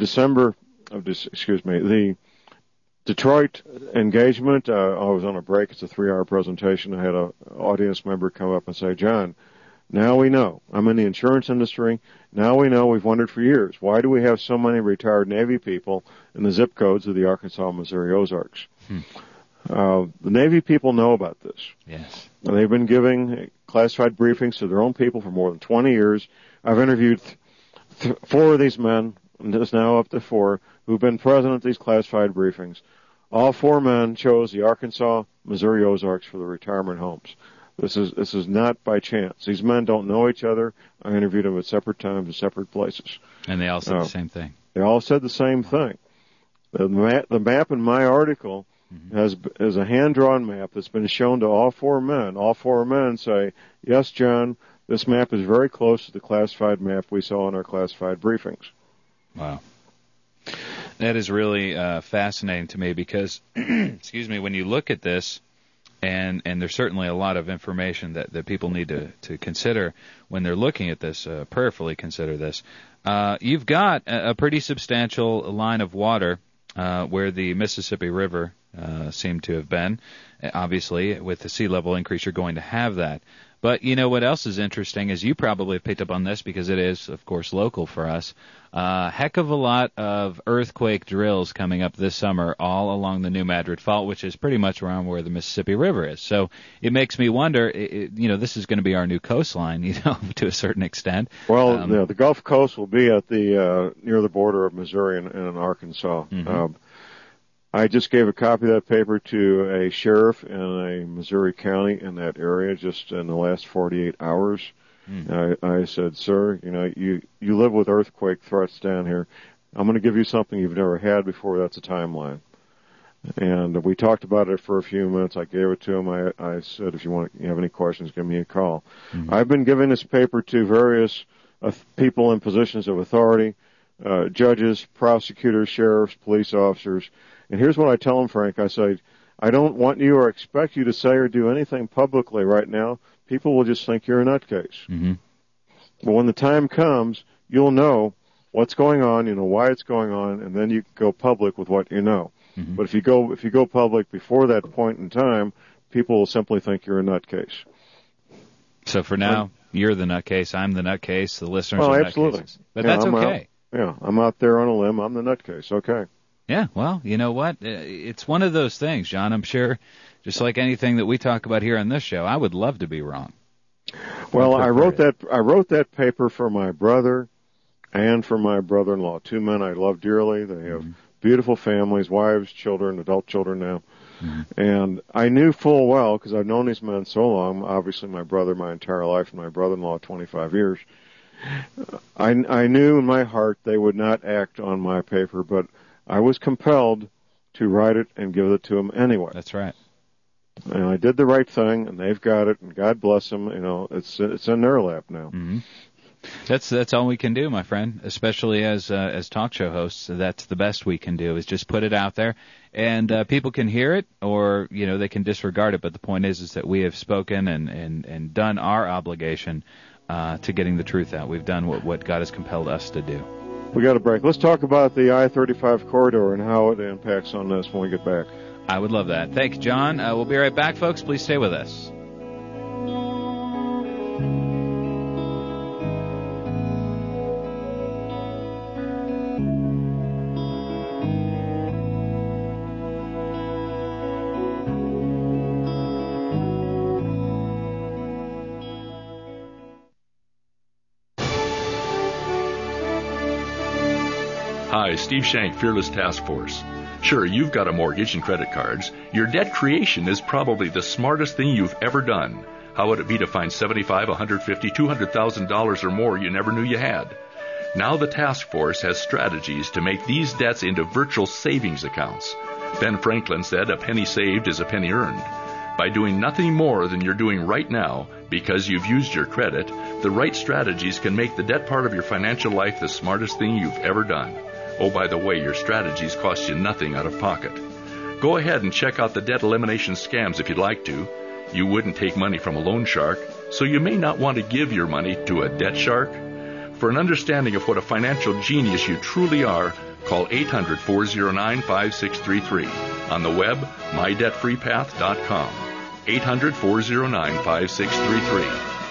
Detroit engagement, I was on a break. It's a 3-hour presentation. I had an audience member come up and say, John, now we know. I'm in the insurance industry. Now we know. We've wondered for years. Why do we have so many retired Navy people in the zip codes of the Arkansas, Missouri Ozarks? The Navy people know about this. Yes. And they've been giving classified briefings to their own people for more than 20 years. I've interviewed 4 of these men, and it's now up to 4, who've been present at these classified briefings. All 4 men chose the Arkansas, Missouri Ozarks for the retirement homes. This is not by chance. These men don't know each other. I interviewed them at separate times in separate places. And they all said the same thing. They all said the same thing. The map in my article is a hand-drawn map that's been shown to all 4 men. All 4 men say, yes, John, this map is very close to the classified map we saw in our classified briefings. Wow. That is really fascinating to me because, excuse me, when you look at this, and there's certainly a lot of information that people need to consider when they're looking at this, prayerfully consider this. You've got a pretty substantial line of water where the Mississippi River seemed to have been. Obviously, with the sea level increase, you're going to have that. But you know what else is interesting is you probably have picked up on this because it is, of course, local for us. Heck of a lot of earthquake drills coming up this summer all along the New Madrid Fault, which is pretty much around where the Mississippi River is. So it makes me wonder, this is going to be our new coastline, to a certain extent. Well, the Gulf Coast will be at the near the border of Missouri and Arkansas. I just gave a copy of that paper to a sheriff in a Missouri county in that area just in the last 48 hours. I said, sir, you live with earthquake threats down here. I'm going to give you something you've never had before. That's a timeline. And we talked about it for a few minutes. I gave it to him. I said, if you have any questions, give me a call. I've been giving this paper to various people in positions of authority, judges, prosecutors, sheriffs, police officers. And here's what I tell them, Frank. I say, I don't want you or expect you to say or do anything publicly right now. People will just think you're a nutcase. But when the time comes, you'll know what's going on, why it's going on, and then you can go public with what you know. But if you go public before that point in time, people will simply think you're a nutcase. So for now, you're the nutcase, I'm the nutcase, the listeners are absolutely. nutcases. But that's okay. I'm out there on a limb. I'm the nutcase. Okay. Yeah, well, you know what? It's one of those things, John. I'm sure, just like anything that we talk about here on this show, I would love to be wrong. Well, I wrote that paper for my brother and for my brother-in-law, 2 men I love dearly. They have beautiful families, wives, children, adult children now. And I knew full well, because I've known these men so long, obviously my brother my entire life and my brother-in-law 25 years, I knew in my heart they would not act on my paper, but I was compelled to write it and give it to them anyway. That's right. And I did the right thing, and they've got it, and God bless them. It's in their lap now. That's all we can do, my friend. Especially as talk show hosts, that's the best we can do is just put it out there, and people can hear it or they can disregard it. But the point is that we have spoken and done our obligation to getting the truth out. We've done what God has compelled us to do. We got a break. Let's talk about the I-35 corridor and how it impacts on this when we get back. I would love that. Thank you, John. We'll be right back, folks. Please stay with us. Hi, Steve Shank, Fearless Task Force. Sure, you've got a mortgage and credit cards. Your debt creation is probably the smartest thing you've ever done. How would it be to find $75,000, $150,000, $200,000 or more you never knew you had? Now the task force has strategies to make these debts into virtual savings accounts. Ben Franklin said, "A penny saved is a penny earned." By doing nothing more than you're doing right now, because you've used your credit, the right strategies can make the debt part of your financial life the smartest thing you've ever done. Oh, by the way, your strategies cost you nothing out of pocket. Go ahead and check out the debt elimination scams if you'd like to. You wouldn't take money from a loan shark, so you may not want to give your money to a debt shark. For an understanding of what a financial genius you truly are, call 800-409-5633. On the web, mydebtfreepath.com. 800-409-5633.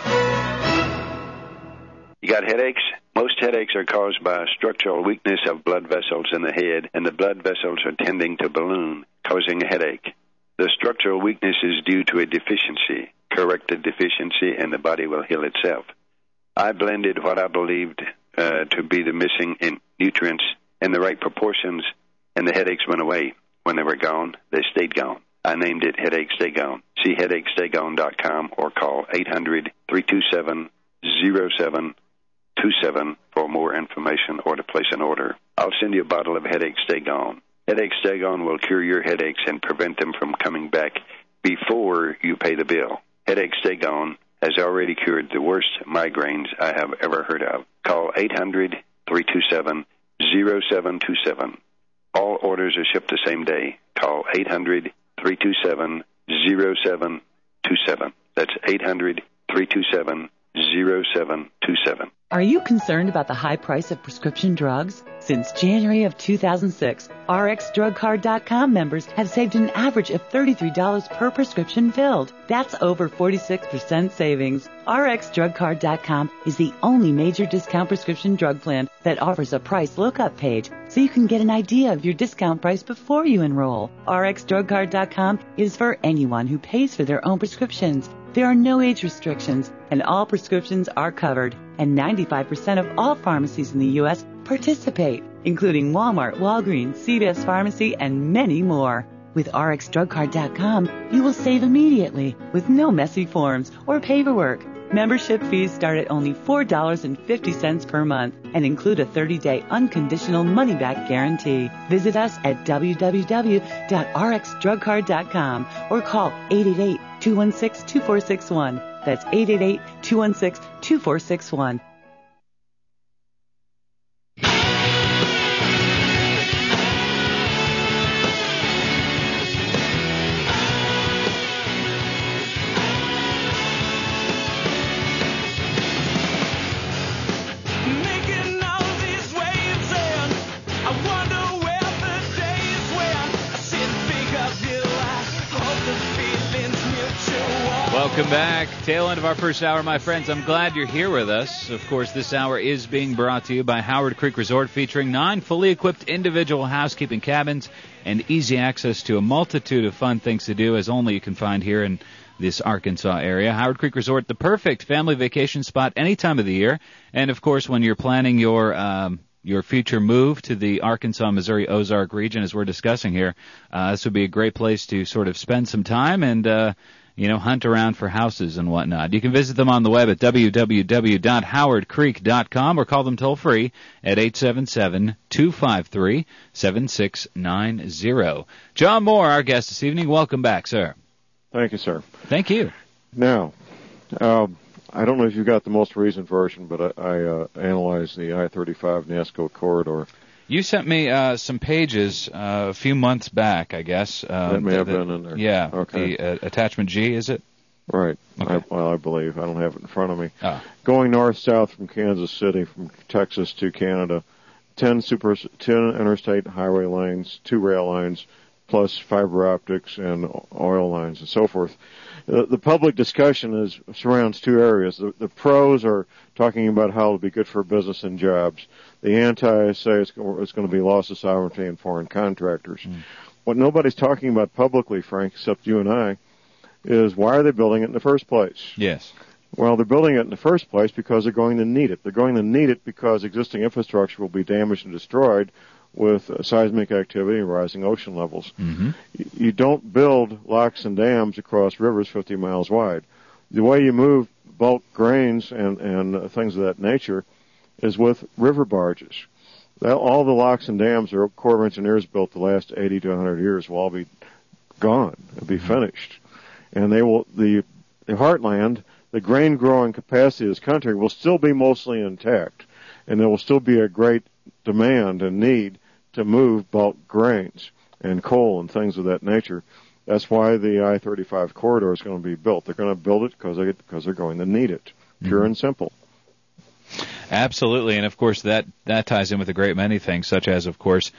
You got headaches? Most headaches are caused by a structural weakness of blood vessels in the head, and the blood vessels are tending to balloon, causing a headache. The structural weakness is due to a deficiency. Correct the deficiency, and the body will heal itself. I blended what I believed to be the missing nutrients in the right proportions, and the headaches went away. When they were gone, they stayed gone. I named it Headache Stay Gone. See headachestaygone.com or call 800-327-0727 for more information or to place an order. I'll send you a bottle of Headache Stay Gone. Headache Stay Gone will cure your headaches and prevent them from coming back before you pay the bill. Headache Stay Gone has already cured the worst migraines I have ever heard of. Call 800-327-0727. All orders are shipped the same day. Call 800-327-0727. That's 800-327-0727. Are you concerned about the high price of prescription drugs? Since January of 2006, RxDrugCard.com members have saved an average of $33 per prescription filled. That's over 46% savings. RxDrugCard.com is the only major discount prescription drug plan that offers a price lookup page so you can get an idea of your discount price before you enroll. RxDrugCard.com is for anyone who pays for their own prescriptions. There are no age restrictions, and all prescriptions are covered, and 95% of all pharmacies in the U.S. participate, including Walmart, Walgreens, CVS Pharmacy, and many more. With RxDrugCard.com, you will save immediately with no messy forms or paperwork. Membership fees start at only $4.50 per month and include a 30-day unconditional money-back guarantee. Visit us at www.rxdrugcard.com or call 888-216-2461. That's 888-216-2461. Welcome back. Tail end of our first hour, my friends. I'm glad you're here with us. Of course, this hour is being brought to you by Howard Creek Resort, featuring 9 fully equipped individual housekeeping cabins and easy access to a multitude of fun things to do, as only you can find here in this Arkansas area. Howard Creek Resort, the perfect family vacation spot any time of the year. And, of course, when you're planning your future move to the Arkansas, Missouri, Ozark region, as we're discussing here, this would be a great place to sort of spend some time and hunt around for houses and whatnot. You can visit them on the web at www.howardcreek.com or call them toll-free at 877-253-7690. John Moore, our guest this evening. Welcome back, sir. Thank you, sir. Thank you. Now, I don't know if you got the most recent version, but I analyzed the I-35 NASCO corridor. You sent me some pages a few months back, I guess. That may have been in there. Yeah. Okay. The attachment G, is it? Right. Okay. I believe. I don't have it in front of me. Ah. Going north-south from Kansas City, from Texas to Canada, 10 interstate highway lanes, 2 rail lines, plus fiber optics and oil lines and so forth. The public discussion surrounds 2 areas. The pros are talking about how it'll be good for business and jobs. The anti say it's going to be loss of sovereignty and foreign contractors. What nobody's talking about publicly, Frank, except you and I, is why are they building it in the first place? Yes. Well, they're building it in the first place because they're going to need it. They're going to need it because existing infrastructure will be damaged and destroyed with seismic activity and rising ocean levels. Mm-hmm. You don't build locks and dams across rivers 50 miles wide. The way you move bulk grains and things of that nature is with river barges. All the locks and dams the Corps of Engineers built the last 80 to 100 years will all be gone. They'll be finished. And they will, the heartland, the grain growing capacity of this country will still be mostly intact. And there will still be a great demand and need to move bulk grains and coal and things of that nature. That's why the I-35 corridor is going to be built. They're going to build it because they're going to need it. Pure and simple. Absolutely, and of course that ties in with a great many things, such as, of course,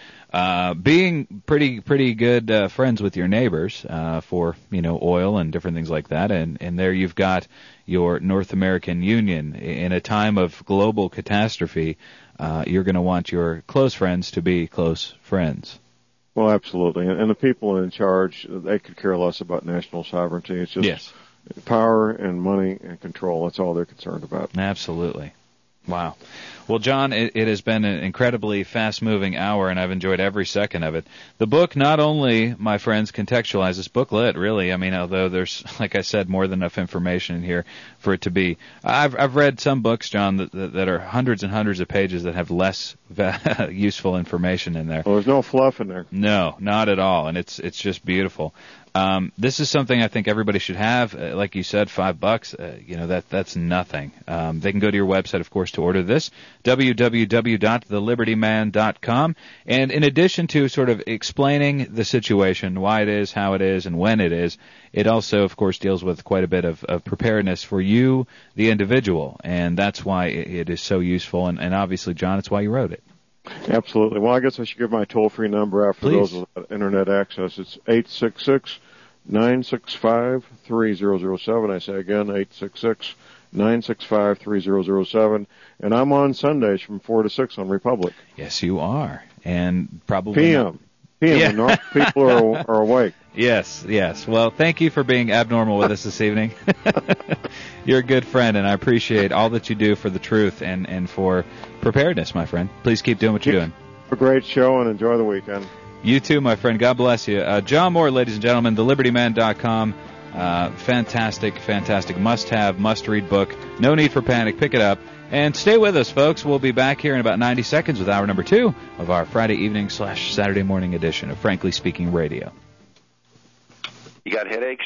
being pretty good friends with your neighbors for oil and different things like that. And there you've got your North American Union. In a time of global catastrophe, you're going to want your close friends to be close friends. Well, absolutely, and the people in charge, they could care less about national sovereignty. It's just power and money and control. That's all they're concerned about. Absolutely. Wow. Well, John, it has been an incredibly fast-moving hour, and I've enjoyed every second of it. The book not only, my friends, contextualizes booklet, really. I mean, although there's, like I said, more than enough information in here for it to be. I've read some books, John, that are hundreds and hundreds of pages that have less useful information in there. Well, there's no fluff in there. No, not at all, and it's just beautiful. This is something I think everybody should have. Like you said, $5. That's nothing. They can go to your website, of course, to order this, www.thelibertyman.com. And in addition to sort of explaining the situation, why it is, how it is, and when it is, it also, of course, deals with quite a bit of preparedness for you, the individual. And that's why it is so useful. And obviously, John, it's why you wrote it. Absolutely. Well, I guess I should give my toll-free number out for those with Internet access. It's 866-965-3007. I say again, 866-965-3007. And I'm on Sundays from 4 to 6 on Republic. Yes, you are. And probably... PM. When North people are awake. Yes. Well, thank you for being abnormal with us this evening. You're a good friend, and I appreciate all that you do for the truth and for preparedness, my friend. Please keep doing what you're doing. A great show, and enjoy the weekend. You too, my friend. God bless you. John Moore, ladies and gentlemen, thelibertyman.com. Fantastic must-have, must-read book. No need for panic. Pick it up. And stay with us, folks. We'll be back here in about 90 seconds with hour number 2 of our Friday evening / Saturday morning edition of Frankly Speaking Radio. You got headaches?